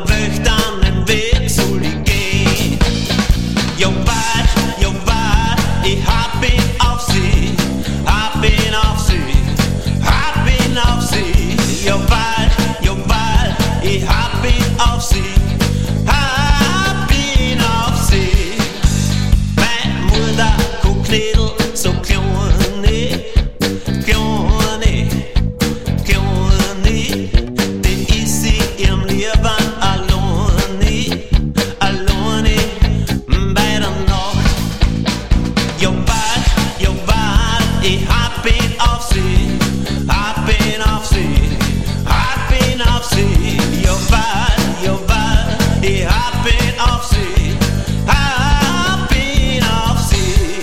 vlucht aan en weg zal ik gaan. Je weet, ik ben auf sie, ik ben auf sie, ik ben auf sie. Je weet, ik ben auf sie, ik ben auf sie. Mijn moeder kon knedel zo kleine, kleine, kleine. Die is sie im Leben alleine, alleine bij de nacht. Je weet, ik ben auf sie, ik ben auf sie, ik ben auf sie. Je weet, ik ben auf sie, ik ben auf sie.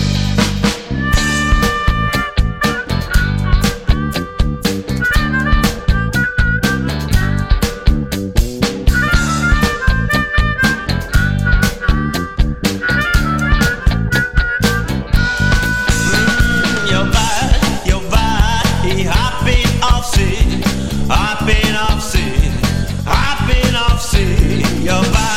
Je weet, ik ben auf sie, ik ben auf sie, ik ben auf sie. Je weet.